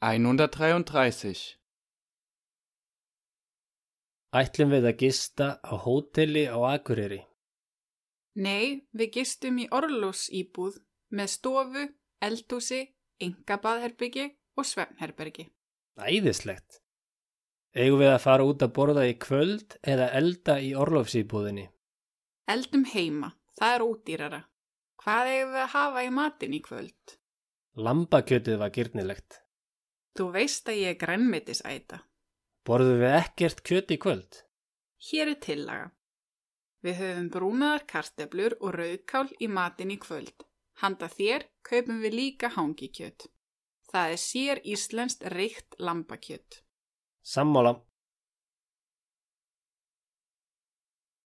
133. Ætlum við að gista á hóteli á Akureyri? Nei, við gistum í orlofsíbúð með stofu, eldhúsi, einkabaðherbergi og svefnherbergi. Æðislegt. Eigum við að fara út að borða í kvöld eða elda í orlofsíbúðinni? Eldum heima, það er ódýrara. Hvað eigum við að hafa í matinn í kvöld? Lambakjötið var gyrnilegt. Þú veist að ég er grænmetisæta. Borðum við ekkert kjöt í kvöld? Hér er tillaga. Við höfum brúnaðar kartöflur og rauðkál í matinn í kvöld. Handa þér kaupum við líka hangikjöt. Það er sér íslenskt reykt lambakjöt. Sammála.